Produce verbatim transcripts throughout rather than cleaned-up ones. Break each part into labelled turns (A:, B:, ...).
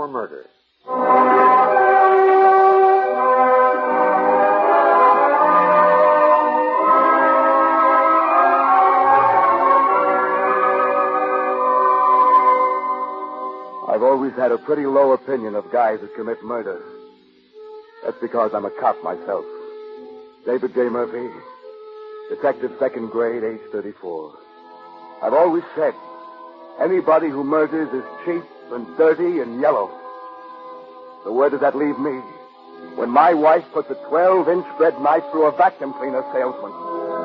A: for Murder.
B: I've always had a pretty low opinion of guys that commit murder. That's because I'm a cop myself. David J. Murphy, detective second grade, age thirty-four. I've always said, anybody who murders is cheap and dirty and yellow. So where does that leave me? When my wife puts a twelve-inch bread knife through a vacuum cleaner salesman.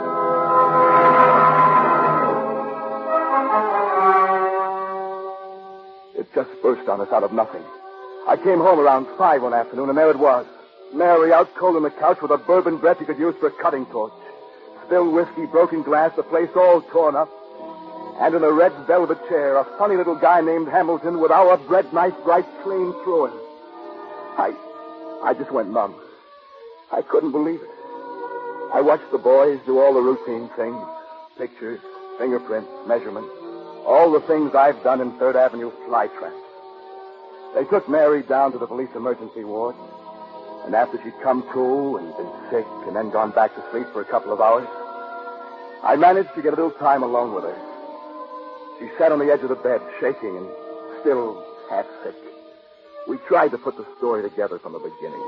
B: It just burst on us out of nothing. I came home around five one afternoon, and there it was. Mary out cold on the couch with a bourbon breath you could use for a cutting torch. Spilled whiskey, broken glass, the place all torn up. And in a red velvet chair, a funny little guy named Hamilton with our bread knife right clean through him. I, I just went numb. I couldn't believe it. I watched the boys do all the routine things. Pictures, fingerprints, measurements. All the things I've done in Third Avenue flytrap. They took Mary down to the police emergency ward. And after she'd come to and been sick and then gone back to sleep for a couple of hours, I managed to get a little time alone with her. She sat on the edge of the bed, shaking and still half sick. We tried to put the story together from the beginning.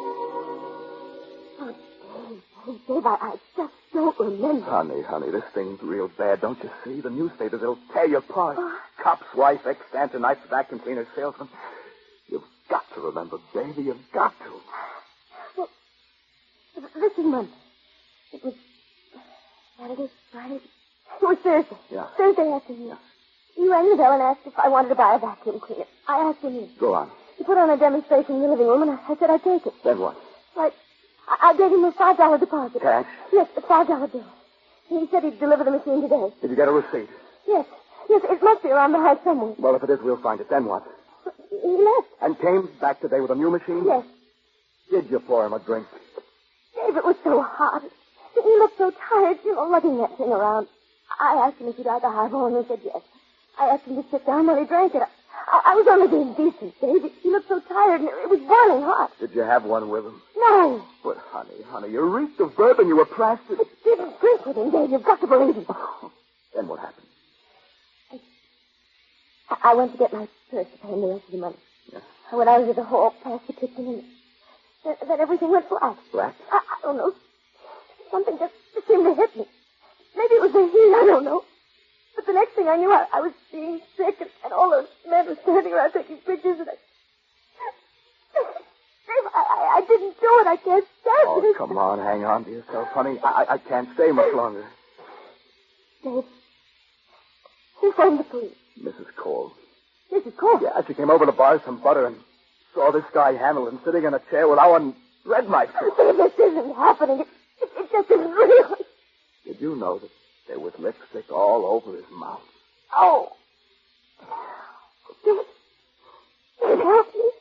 C: Oh, Dave, oh, Dave, I, I just don't remember.
B: Honey, honey, this thing's real bad, don't you see? The newspapers, they'll tear you apart. Oh. Cop's wife, ex-Santa Knife's vacuum cleaner salesman. You've got to remember, baby, you've got to.
C: Well, this is Monday. It was Saturday, Friday. It was Thursday.
B: Yeah.
C: Thursday afternoon. Yeah. You rang the bell and asked if I wanted to buy a vacuum cleaner. I asked him in.
B: Go on.
C: He put on a demonstration in the living room, and I said I'd take it.
B: Then what?
C: Right. I, I gave him a five dollar deposit.
B: Cash?
C: Yes, a five dollar bill. He said he'd deliver the machine today.
B: Did you get a receipt?
C: Yes. Yes, it must be around the house somewhere.
B: Well, if it is, we'll find it. Then what?
C: He left.
B: And came back today with a new machine?
C: Yes.
B: Did you pour him a drink?
C: Dave, it was so hot. He looked so tired, you know, lugging that thing around. I asked him if he'd like a highball, and he said yes. I asked him to sit down while he drank it. I, I was only being decent, Dave. He looked so tired, and it was boiling hot.
B: Did you have one with him?
C: No.
B: But, honey, honey, you reeked of bourbon. You were plastered.
C: I didn't drink with him, Dave. You've got to believe me.
B: Oh, then what happened?
C: I, I went to get my purse to pay him the rest of the money.
B: Yeah.
C: I went out into the hall, past the kitchen, and then, then everything went black.
B: Black?
C: I, I don't know. Something just, just seemed to hit me. Maybe it was the heat. I don't know. But the next thing I knew, I, I was being sick, and, and all those men were standing around taking pictures, and I... Dave, I, I, I didn't do it. I can't stand
B: Oh,
C: it.
B: come on. Hang on to yourself, honey. I, I can't stay much longer.
C: Dave, who phoned the police?
B: Missus Cole.
C: Missus Cole?
B: Yeah, she came over to buy some butter and saw this guy Hamilton sitting in a chair with our bread knife.
C: Dave, this isn't happening. It, it, it just isn't real.
B: Did you know that there was lipstick all over his mouth?
C: Oh. Dave, Dave, help me.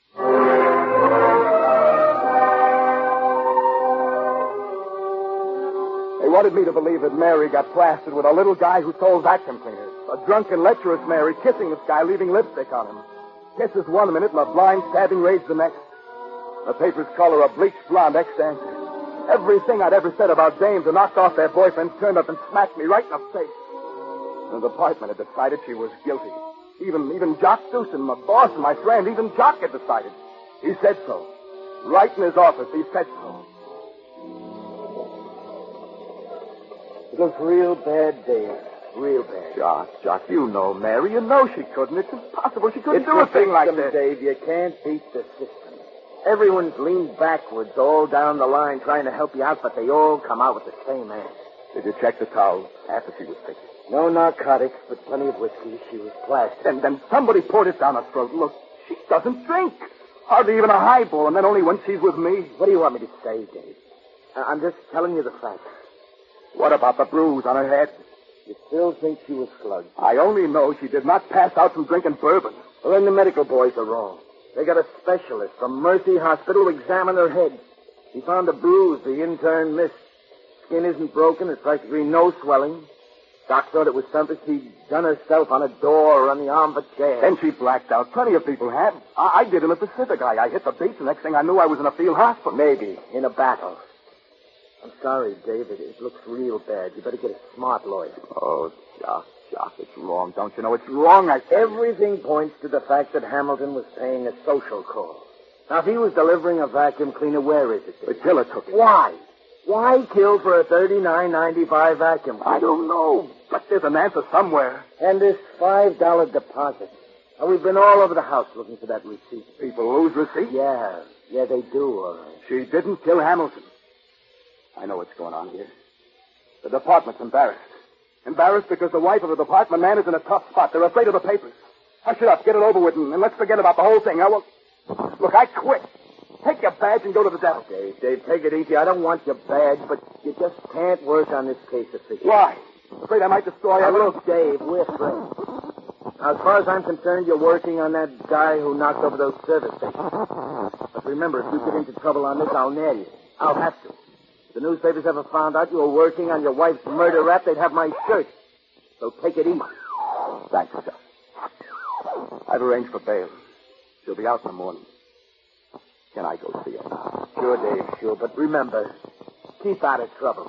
B: They wanted me to believe that Mary got plastered with a little guy who sold vacuum cleaners. A drunken, lecherous Mary kissing this guy, leaving lipstick on him. Kisses one minute and a blind, stabbing rage the next. The papers call her a bleached blonde ex-dancer. Everything I'd ever said about dames who knocked off their boyfriends turned up and smacked me right in the face. The department had decided she was guilty. Even even Jock Deucin, my boss and my friend, even Jock had decided. He said so. Right in his office, he said so.
D: It was real bad, Dave. Real bad.
B: Jock, Jock, you know Mary. You know she couldn't. It's impossible. She couldn't
D: it's
B: do a thing like
D: system,
B: that.
D: Dave. You can't beat the system. Everyone's leaned backwards all down the line trying to help you out, but they all come out with the same answer.
B: Did you check the towels after she was sick?
D: No narcotics, but plenty of whiskey. She was plastered.
B: And then somebody poured it down her throat. Look, she doesn't drink. Hardly even a highball, and then only when she's with me.
D: What do you want me to say, Dave? I'm just telling you the facts.
B: What about the bruise on her head?
D: You still think she was slugged?
B: I only know she did not pass out from drinking bourbon.
D: Well, then the medical boys are wrong. They got a specialist from Mercy Hospital to examine her head. He found a bruise the intern missed. Skin isn't broken. There's practically no swelling. Doc thought it was something she'd done herself on a door or on the arm of a chair.
B: Then she blacked out. Plenty of people have. I, I did in the Pacific. I, I hit the beach. The next thing I knew, I was in a field hospital.
D: Maybe, in a battle. I'm sorry, David. It looks real bad. You better get a smart lawyer.
B: Oh, Jock, Jock, it's wrong. Don't you know it's wrong? I tell you.
D: Everything points to the fact that Hamilton was paying a social call. Now, if he was delivering a vacuum cleaner, where is it?
B: The killer took it.
D: Why? Why kill for a thirty-nine ninety-five vacuum cleaner?
B: I don't know, but there's an answer somewhere.
D: And this five dollar deposit. Now, we've been all over the house looking for that receipt.
B: People lose receipts?
D: Yeah, yeah, they do, all right.
B: She didn't kill Hamilton. I know what's going on here. The department's embarrassed. Embarrassed because the wife of the department man is in a tough spot. They're afraid of the papers. Hush it up, get it over with, and, and let's forget about the whole thing. I won't... Look, I quit. Take your badge and go to the devil.
D: Dave, Dave, take it easy. I don't want your badge, but you just can't work on this case officially.
B: Why? Afraid I might destroy
D: Now,
B: evidence?
D: look, Dave, we're friends. Now, as far as I'm concerned, you're working on that guy who knocked over those service stations. But remember, if you get into trouble on this, I'll nail you. I'll have to. If the newspapers ever found out you were working on your wife's murder rap, they'd have my shirt. So take it easy.
B: Thanks, sir. I've arranged for bail. She'll be out in the morning. Can I go see her now?
D: Sure, Dave, sure. But remember, keep out of trouble.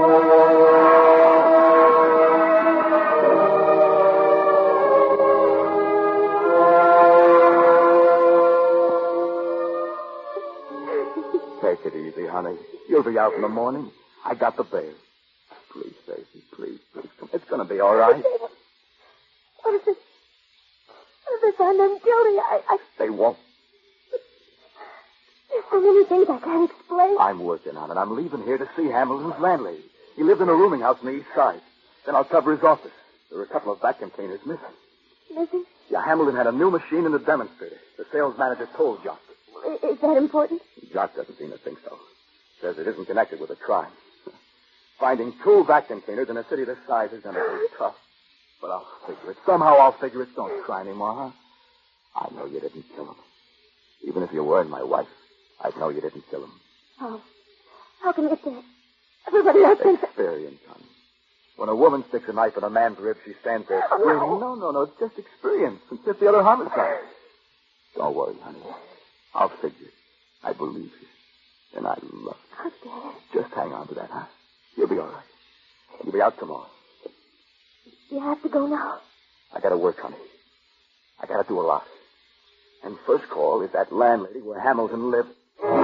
B: Take it easy, honey. You'll be out in the morning. I got the bail. Please, Stacy, please, please. It's going to be all right.
C: What is this? What if they find them guilty? I, I...
B: They won't.
C: There's so many things I can't explain.
B: I'm working on it. I'm leaving here to see Hamilton's landlady. He lived in a rooming house on the east side. Then I'll cover his office. There are a couple of vacuum cleaners missing.
C: Missing?
B: Yeah, Hamilton had a new machine and a demonstrator. The sales manager told Jock.
C: Is that important?
B: Jock doesn't seem to think so. Says it isn't connected with a crime. Finding two vacuum cleaners in a city this size is going to be tough. But I'll figure it. Somehow I'll figure it. Don't cry anymore, huh? I know you didn't kill him. Even if you weren't my wife, I'd know you didn't kill him.
C: How? How can it be? Everybody else thinks...
B: Experience, honey. When a woman sticks a knife in a man's rib, she stands there
C: Oh,
B: screaming.
C: no.
B: no, no, no. It's just experience and fifty other homicides. Don't worry, honey. I'll figure it. I believe you. And I love you.
C: Oh, Dad.
B: Just hang on to that, huh? You'll be all right. You'll be out tomorrow.
C: You have to go now.
B: I gotta work, honey. I gotta do a lot. And first call is that landlady where Hamilton lived.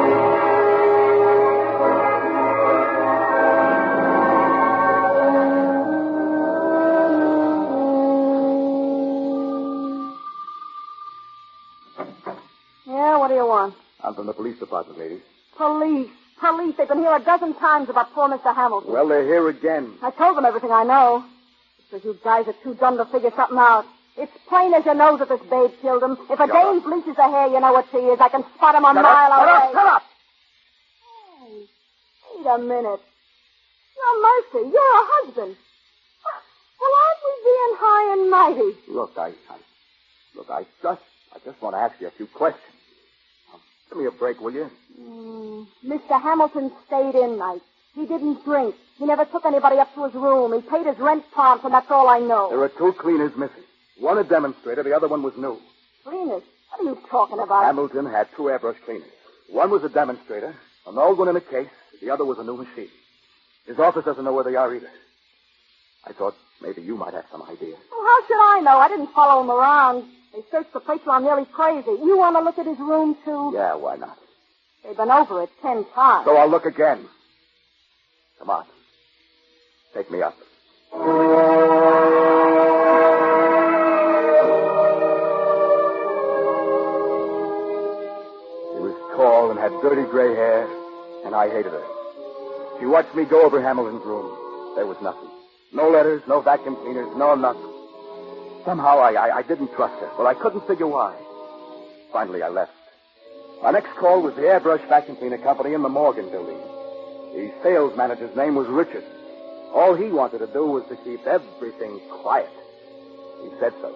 C: Yeah, what do you want?
B: I'm from the police department, lady.
C: Police. Police. They've been here a dozen times about poor Mister Hamilton.
B: Well, they're here again.
C: I told them everything I know. Because you guys are too dumb to figure something out. It's plain as your nose that this babe killed him. If a
B: Shut
C: dame
B: up.
C: bleaches her hair, you know what she is. I can spot him a
B: Shut
C: mile
B: up,
C: away.
B: shut up, shut up!
C: Hey, wait a minute. No mercy. You're a husband. Well, aren't we being high and mighty?
B: Look, I, I, look, I just, I just want to ask you a few questions. Now, give me a break, will you?
C: Mm, Mister Hamilton stayed in nights. He didn't drink. He never took anybody up to his room. He paid his rent prompt, and that's all I know.
B: There are two cleaners missing. One a demonstrator, the other one was new.
C: Cleaners? What are you talking about?
B: Hamilton had two airbrush cleaners. One was a demonstrator, an old one in a case. The other was a new machine. His office doesn't know where they are either. I thought maybe you might have some idea.
C: Well, how should I know? I didn't follow him around. They searched the place till I'm nearly crazy. You want to look at his room, too?
B: Yeah, why not?
C: They've been over it ten times.
B: So I'll look again. Come on. Take me up. She was tall and had dirty gray hair, and I hated her. She watched me go over Hamilton's room. There was nothing. No letters, no vacuum cleaners, no nothing. Somehow I, I, I didn't trust her. Well, I couldn't figure why. Finally, I left. My next call was the Airbrush Vacuum Cleaner Company in the Morgan building. The sales manager's name was Richard. All he wanted to do was to keep everything quiet. He said so.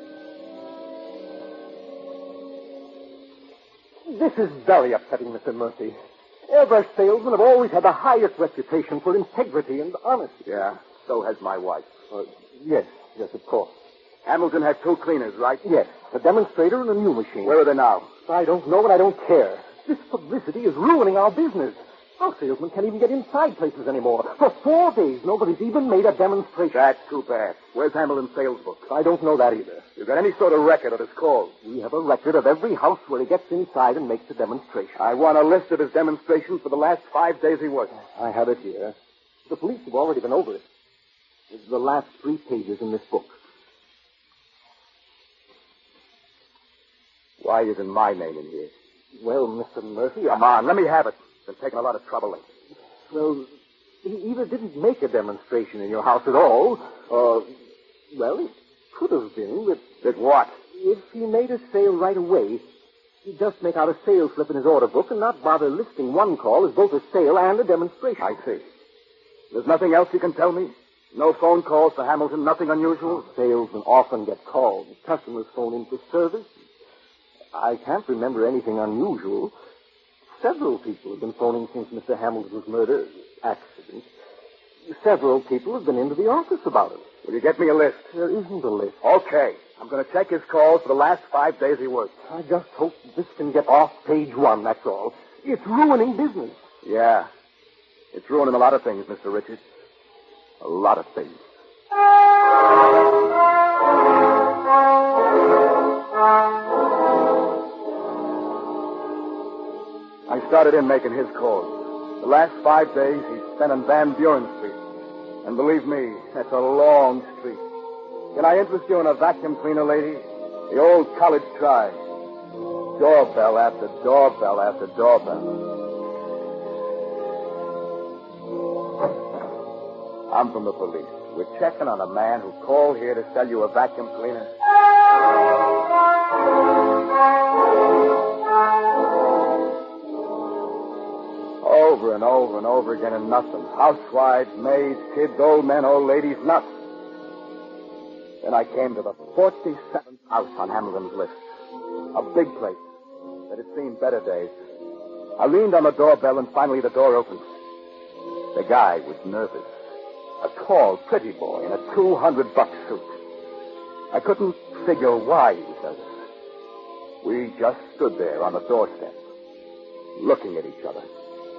A: This is very upsetting, Mister Murphy. Airbrush salesmen have always had the highest reputation for integrity and honesty.
B: Yeah. So has my wife.
A: Uh, yes, yes, of course.
B: Hamilton had two cleaners, right?
A: Yes, a demonstrator and a new machine.
B: Where are they now?
A: I don't know and I don't care. This publicity is ruining our business. Our salesmen can't even get inside places anymore. For four days, nobody's even made a demonstration.
B: That's too bad. Where's Hamilton's sales book?
A: I don't know that either.
B: You got any sort of record of his calls?
A: We have a record of every house where he gets inside and makes a demonstration.
B: I want a list of his demonstrations for the last five days he worked.
A: I have it here. The police have already been over it. It's the last three pages in this book.
B: Why isn't my name in here?
A: Well, Mister Murphy,
B: Come
A: I...
B: on, let me have it. Been taking a lot of trouble lately.
A: Well, he either didn't make a demonstration in your house at all, or, well, it could have been that...
B: Did what?
A: If he made a sale right away, he'd just make out a sales slip in his order book and not bother listing one call as both a sale and a demonstration.
B: I see. There's nothing else you can tell me? No phone calls for Hamilton, nothing unusual?
A: Salesmen often get called. Customers phone in for service. I can't remember anything unusual. Several people have been phoning since Mister Hamilton's murder, accident. Several people have been into the office about it.
B: Will you get me a list?
A: There isn't a list.
B: Okay. I'm going to check his calls for the last five days he worked.
A: I just hope this can get off page one, that's all. It's ruining business.
B: Yeah. It's ruining a lot of things, Mister Richards. A lot of things. I started in making his calls. The last five days he spent on Van Buren Street. And believe me, that's a long street. Can I interest you in a vacuum cleaner, lady? The old college try. Doorbell after doorbell after doorbell. I'm from the police. We're checking on a man who called here to sell you a vacuum cleaner. Over and over and over again and nothing. Housewives, maids, kids, old men, old ladies, nothing. Then I came to the forty-seventh house on Hamilton's list. A big place that had seen better days. I leaned on the doorbell and finally the door opened. The guy was nervous. A tall, pretty boy in a two hundred buck suit. I couldn't figure why he was nervous. We just stood there on the doorstep, looking at each other.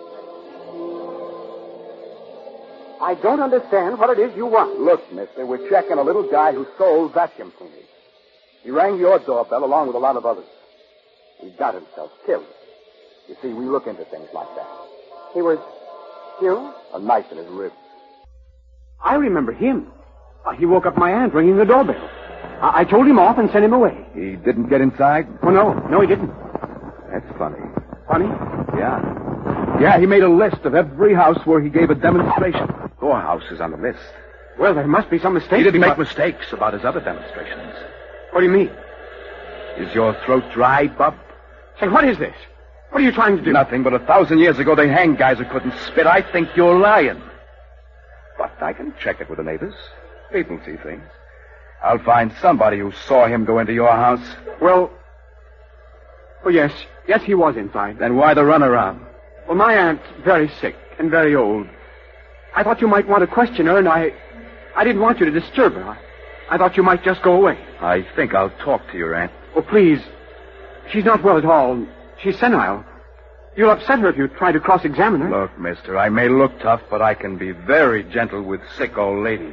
A: I don't understand what it is you want.
B: Look, mister, we're checking a little guy who sold vacuum cleaners. He rang your doorbell along with a lot of others. He got himself killed. You see, we look into things like that.
A: He was killed?
B: A knife in his ribs.
E: I remember him. Uh, he woke up my aunt ringing the doorbell. I-, I told him off and sent him away.
F: He didn't get inside?
E: Oh, no. No, he didn't.
F: That's funny.
E: Funny?
F: Yeah. Yeah, he made a list of every house where he gave a demonstration. Your house is on the list.
E: Well, there must be some mistake.
F: He didn't
E: because...
F: make mistakes about his other demonstrations.
E: What do you mean?
F: Is your throat dry, Bub?
E: Say, what is this? What are you trying to do?
F: Nothing, but a thousand years ago they hanged guys who couldn't spit. I think you're lying. But I can check it with the neighbors. People see things. I'll find somebody who saw him go into your house.
E: Well, oh, yes. Yes, he was inside.
F: Then why the runaround?
E: Well, my aunt's very sick and very old. I thought you might want to question her, and I... I didn't want you to disturb her. I, I thought you might just go away.
F: I think I'll talk to your aunt.
E: Oh, please. She's not well at all. She's senile. You'll upset her if you try to cross-examine her.
F: Look, mister, I may look tough, but I can be very gentle with sick old ladies.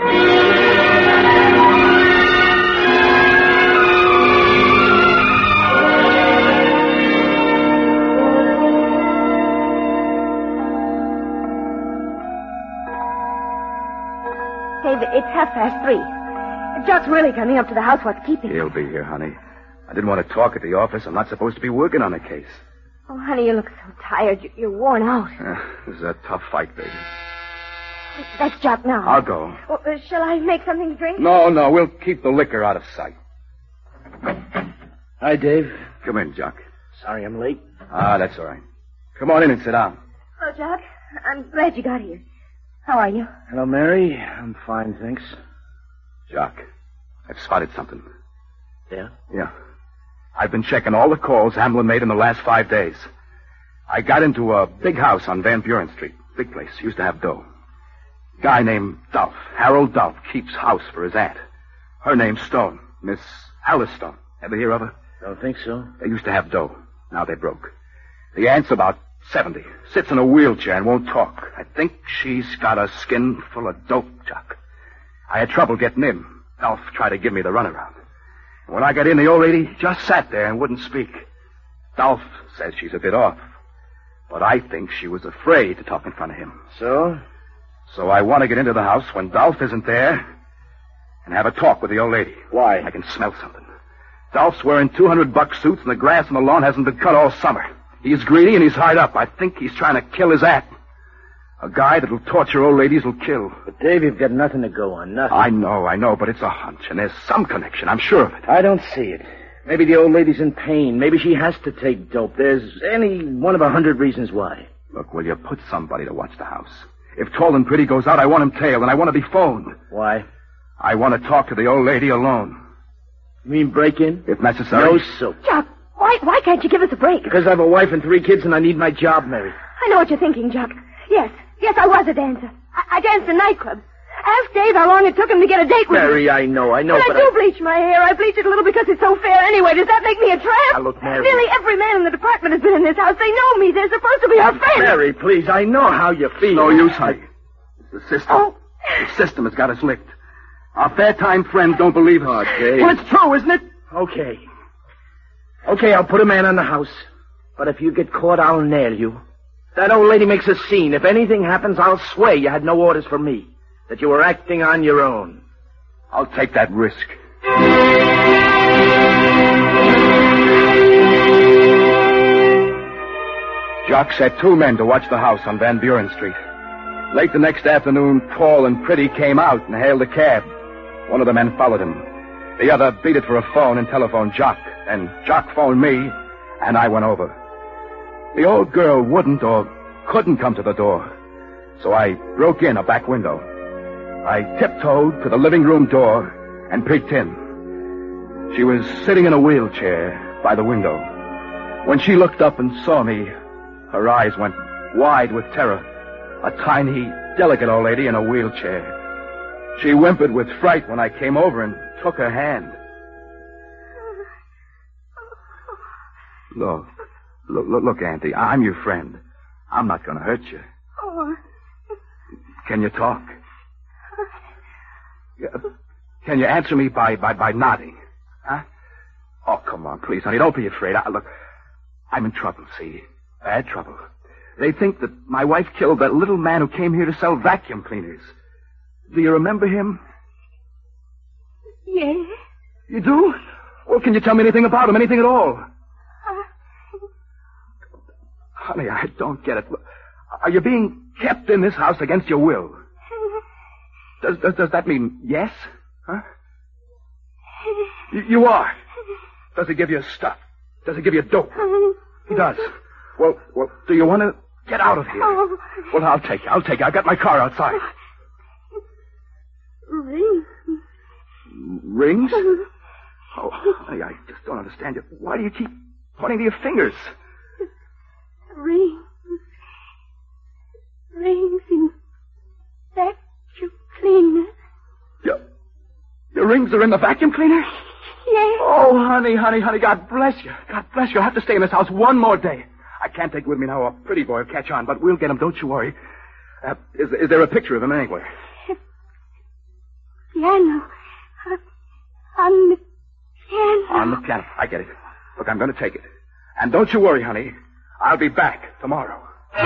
C: Dave, it's half past three. Jock's really coming up to the house. What's keeping him?
F: He'll be here, honey. I didn't want to talk at the office. I'm not supposed to be working on a case.
C: Oh, honey, you look so tired. You- You're worn out.
F: Uh, this is a tough fight, baby.
C: That's Jock now.
F: I'll go.
C: Well, uh, shall I make something to drink?
F: No, no, we'll keep the liquor out of sight.
D: Hi, Dave.
F: Come in, Jock.
D: Sorry I'm late.
F: Ah, that's all right. Come on in and sit down.
C: Oh, Jock, I'm glad you got here. How are you?
D: Hello, Mary. I'm fine, thanks.
F: Jock, I've spotted something.
D: Yeah?
F: Yeah. I've been checking all the calls Hamlin made in the last five days. I got into a big house on Van Buren Street. Big place. Used to have dough. Guy named Dolph. Harold Dolph keeps house for his aunt. Her name's Stone. Miss Alice Stone. Ever hear of her?
D: Don't think so.
F: They used to have dough. Now they broke. The aunt's about seventy. Sits in a wheelchair and won't talk. I think she's got a skin full of dope, Jock. I had trouble getting in. Dolph tried to give me the runaround. And when I got in, the old lady just sat there and wouldn't speak. Dolph says she's a bit off. But I think she was afraid to talk in front of him.
D: So?
F: So I want to get into the house when Dolph isn't there and have a talk with the old lady.
D: Why?
F: I can smell something. Dolph's wearing two hundred buck suits and the grass on the lawn hasn't been cut all summer. He's greedy and he's hard up. I think he's trying to kill his aunt. A guy that'll torture old ladies will kill.
D: But, Dave, you've got nothing to go on, nothing.
F: I know, I know, but it's a hunch, and there's some connection. I'm sure of it.
D: I don't see it. Maybe the old lady's in pain. Maybe she has to take dope. There's any one of a hundred reasons why.
F: Look, will you put somebody to watch the house? If Tall and Pretty goes out, I want him tailed, and I want to be phoned.
D: Why?
F: I want to talk to the old lady alone.
D: You mean break in?
F: If necessary.
D: No soap.
C: Jock, why, why can't you give us a break?
D: Because I have a wife and three kids and I need my job, Mary.
C: I know what you're thinking, Jock. Yes, yes, I was a dancer. I, I danced in nightclubs. Ask Dave how long it took him to get a date with
D: Mary,
C: me.
D: I know, I know,
C: but,
D: but
C: I do
D: I...
C: bleach my hair. I bleach it a little because it's so fair anyway. Does that make me a tramp?
D: Now, look, Mary.
C: Nearly every man in the department has been in this house. They know me. They're supposed to be our friends.
D: Mary, please, I know how you feel.
F: No use, honey. It's the system.
C: Oh.
F: The system has got us licked. Our fair-time friends don't believe her.
D: Oh, Dave.
F: Well, it's true, isn't it?
D: Okay. Okay, I'll put a man on the house. But if you get caught, I'll nail you. That old lady makes a scene. If anything happens, I'll swear you had no orders from me. That you were acting on your own.
F: I'll take that risk. Jock set two men to watch the house on Van Buren Street. Late the next afternoon, Tall and Pretty came out and hailed a cab. One of the men followed him. The other beat it for a phone and telephoned Jock. And Jock phoned me, and I went over. The old girl wouldn't or couldn't come to the door, so I broke in a back window. I tiptoed to the living room door and peeked in. She was sitting in a wheelchair by the window. When she looked up and saw me, her eyes went wide with terror. A tiny, delicate old lady in a wheelchair. She whimpered with fright when I came over and took her hand. Look, look, look, look, Auntie, I'm your friend. I'm not going to hurt you.
C: Oh.
F: Can you talk? Can you answer me by, by, by nodding? Huh? Oh, come on, please, honey. Don't be afraid. I, look, I'm in trouble, see? Bad trouble. They think that my wife killed that little man who came here to sell vacuum cleaners. Do you remember him?
C: Yes.
F: You do? Well, can you tell me anything about him? Anything at all?
C: Uh...
F: Honey, I don't get it. Are you being kept in this house against your will? Does, does, does that mean yes? Huh? You, you are. Does he give you stuff? Does he give you dope? He does. Well, well, do you want to get out of here?
C: Oh.
F: Well, I'll take you. I'll take you. I've got my car outside.
C: Rings.
F: Rings? Oh, honey, I just don't understand you. Why do you keep pointing to your fingers?
C: Rings. Rings in vacuum cleaner.
F: Your, your rings are in the vacuum cleaner?
C: Yes.
F: Oh, honey, honey, honey, God bless you. God bless you. I'll have to stay in this house one more day. I can't take with me now a pretty boy will catch on, but we'll get him, don't you worry. Uh, is, is there a picture of him anywhere?
C: Piano. Uh, on the piano.
F: On the piano. I get it. Look, I'm going to take it. And don't you worry, honey. I'll be back tomorrow.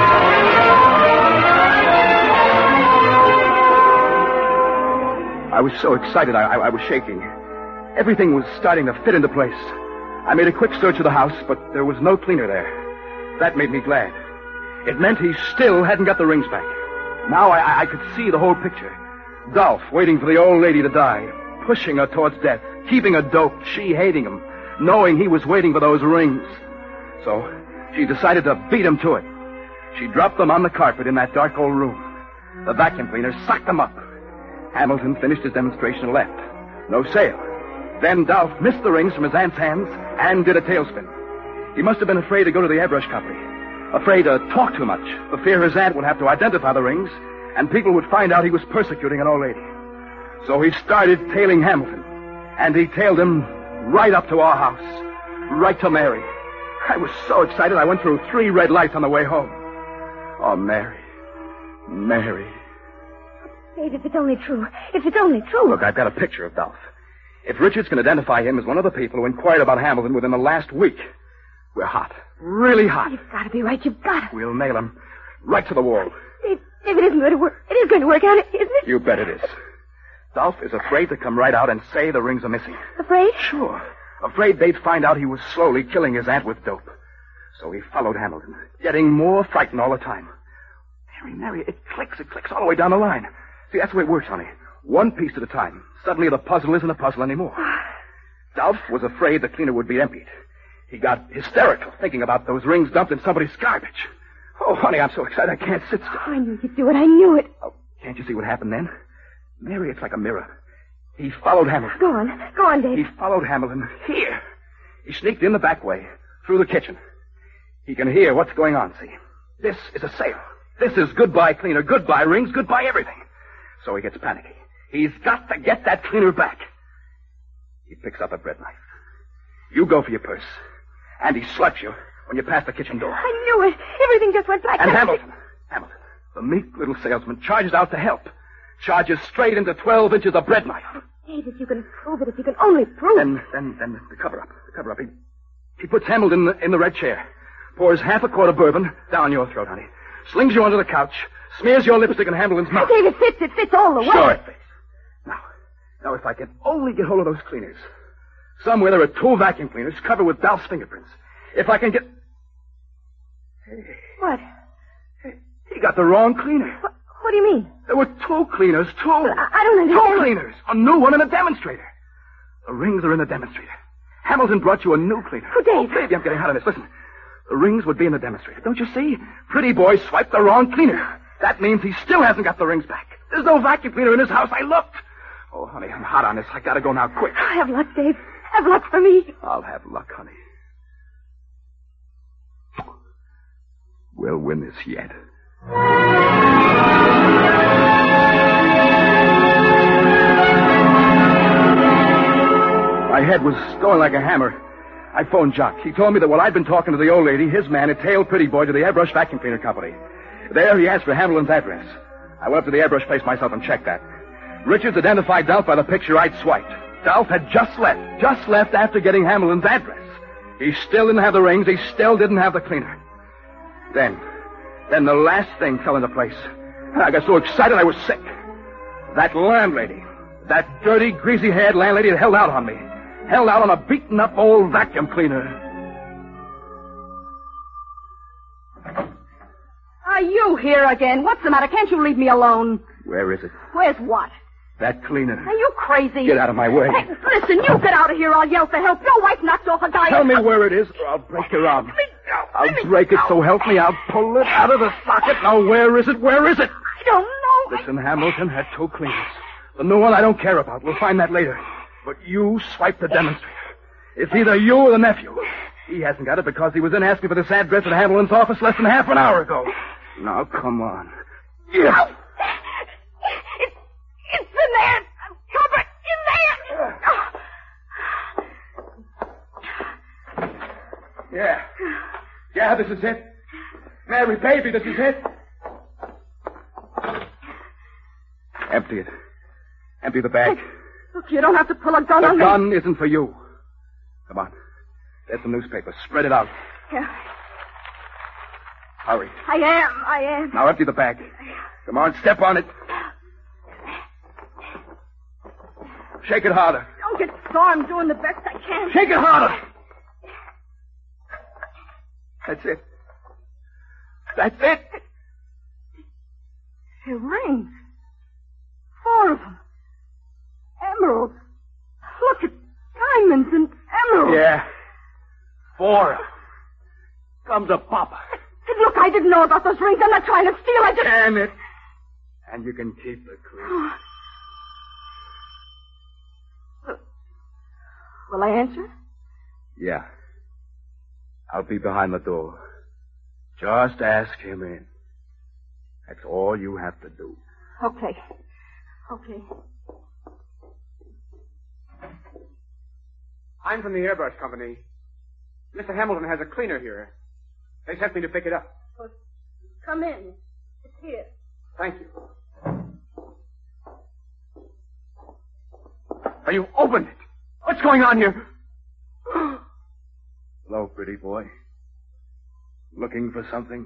F: I was so excited, I, I, I was shaking. Everything was starting to fit into place. I made a quick search of the house, but there was no cleaner there. That made me glad. It meant he still hadn't got the rings back. Now I, I could see the whole picture. Dolph waiting for the old lady to die, pushing her towards death, keeping her doped, she hating him, knowing he was waiting for those rings. So she decided to beat him to it. She dropped them on the carpet in that dark old room. The vacuum cleaner sucked them up. Hamilton finished his demonstration and left. No sale. Then Dolph missed the rings from his aunt's hands and did a tailspin. He must have been afraid to go to the airbrush company. Afraid to talk too much. For fear his aunt would have to identify the rings and people would find out he was persecuting an old lady. So he started tailing Hamilton, and he tailed him right up to our house, right to Mary. I was so excited I went through three red lights on the way home. Oh, Mary. Mary.
C: Dave, if it's only true. If it's only true.
F: Look, I've got a picture of Dolph. If Richards can identify him as one of the people who inquired about Hamilton within the last week, we're hot. Really hot.
C: You've got to be right. You've got to.
F: We'll nail him right to the wall.
C: Dave, Dave, it isn't going to work. It is going to work out, isn't it?
F: You bet it is. Dolph is afraid to come right out and say the rings are missing.
C: Afraid?
F: Sure. Afraid they'd find out he was slowly killing his aunt with dope. So he followed Hamilton, getting more frightened all the time. Mary, Mary, it clicks, it clicks all the way down the line. See, that's the way it works, honey. One piece at a time. Suddenly the puzzle isn't a puzzle anymore. Dolph was afraid the cleaner would be emptied. He got hysterical thinking about those rings dumped in somebody's garbage. Oh, honey, I'm so excited I can't sit still.
C: I knew you'd do it. I knew it.
F: Oh, can't you see what happened then? Mary, it's like a mirror. He followed Hamilton.
C: Go on. Go on, Dave.
F: He followed Hamilton here. He sneaked in the back way, through the kitchen. He can hear what's going on, see? This is a sale. This is goodbye cleaner, goodbye rings, goodbye everything. So he gets panicky. He's got to get that cleaner back. He picks up a bread knife. You go for your purse. And he slaps you when you pass the kitchen door.
C: I knew it. Everything just went black.
F: And Hamilton, Hamilton, the meek little salesman, charges out to help. Charges straight into twelve inches of bread knife.
C: Dave, if you can prove it, if you can only prove it.
F: Then, then, then the cover-up, the cover-up. He, he puts Hamilton in the, in the red chair. Pours half a quart of bourbon down your throat, honey. Slings you onto the couch. Smears your lipstick in Hamilton's mouth.
C: Dave, it fits. It fits all the way.
F: Sure it fits. Now, now if I can only get hold of those cleaners. Somewhere there are two vacuum cleaners covered with Dolph's fingerprints. If I can get... Hey.
C: What?
F: Hey, he got the wrong cleaner.
C: What, what do you mean?
F: There were two cleaners, two.
C: Well, I, I don't understand.
F: Two cleaners. A new one and a demonstrator. The rings are in the demonstrator. Hamilton brought you a new cleaner.
C: Oh, Dave.
F: Oh, baby, I'm getting hot on this. Listen. The rings would be in the demonstrator. Don't you see? Pretty boy swiped the wrong cleaner. That means he still hasn't got the rings back. There's no vacuum cleaner in his house. I looked. Oh, honey, I'm hot on this. I gotta go now, quick.
C: Have luck, Dave. Have luck for me.
F: I'll have luck, honey. We'll win this yet. My head was going like a hammer. I phoned Jock. He told me that while I'd been talking to the old lady, his man had tailed Pretty Boy to the airbrush vacuum cleaner company. There, he asked for Hamilton's address. I went up to the airbrush place myself and checked that. Richards identified Dolph by the picture I'd swiped. Dolph had just left, just left after getting Hamilton's address. He still didn't have the rings. He still didn't have the cleaner. Then, then the last thing fell into place. I got so excited I was sick. That landlady, that dirty, greasy-haired landlady had held out on me. Held out on a beaten-up old vacuum cleaner.
G: Are you here again? What's the matter? Can't you leave me alone?
F: Where is it?
G: Where's what?
F: That cleaner.
G: Are you crazy?
F: Get out of my way.
G: Hey, listen, you get out of here. I'll yell for help. Your wife knocked off a guy.
F: Tell me where it is, or I'll break your arm.
G: Let me go.
F: I'll
G: Let me
F: break
G: go.
F: it, so help me. I'll pull it out of the socket. Now, where is it? Where is it?
G: I don't know.
F: Listen, Hamilton had two cleaners. The new one I don't care about. We'll find that later. But you swiped the demonstrator. It's either you or the nephew. He hasn't got it because he was in asking for this address at Hamilton's office less than half an hour ago. Now, come on. Yeah.
G: It's, it's in there. Cover in there.
F: Yeah. Yeah, this is it. Mary, baby, this is it. Empty it. Empty the bag.
G: Look, you don't have to pull a gun
F: The
G: on me.
F: gun isn't for you. Come on. There's some newspaper. Spread it out.
G: Yeah.
F: Hurry.
G: I am. I am.
F: Now empty the bag. Come on, step on it. Shake it harder.
G: Don't get sore. I'm doing the best I can.
F: Shake it harder. That's it. That's it.
G: They're rings. Four of them. Emeralds. Look at diamonds and emeralds.
F: Yeah. Four. Comes a papa.
G: Look, I didn't know about those rings. I'm not trying to steal. I just...
F: Damn it. And you can keep the clue.
G: Will I answer?
F: Yeah. I'll be behind the door. Just ask him in. That's all you have to do.
G: Okay. Okay.
E: I'm from the airbrush company. Mister Hamilton has a cleaner here. They sent me to pick it up.
C: Well, come in. It's here.
E: Thank you. Are you open it? What's going on here?
F: Hello, pretty boy. Looking for something?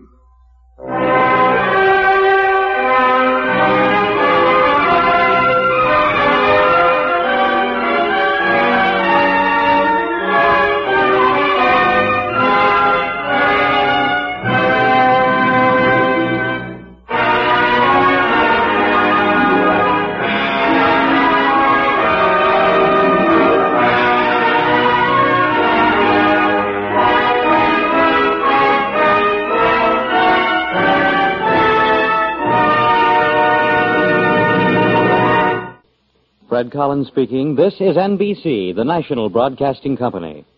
H: Fred Collins speaking. This is N B C, the national broadcasting company.